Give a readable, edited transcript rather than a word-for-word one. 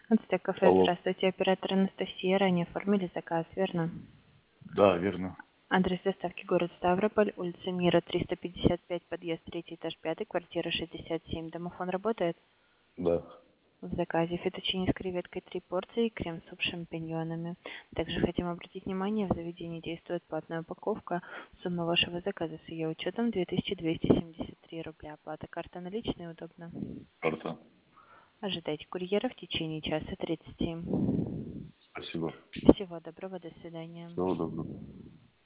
Ацтек кафе, Алло. здравствуйте, оператор Анастасия, ранее оформили заказ, верно? Да, верно. Адрес доставки город Ставрополь, улица Мира, 355, подъезд 3, этаж 5, квартира 67. Домофон работает? Да. В заказе фетучини с креветкой 3 порции, крем-суп с шампиньонами. Также хотим обратить внимание, в заведении действует платная упаковка. Сумма вашего заказа с ее учетом 2273 рубля. Оплата карта наличные удобно. Карта. Ожидайте курьера в течение часа 30. Спасибо. Всего доброго, до свидания. Всего доброго.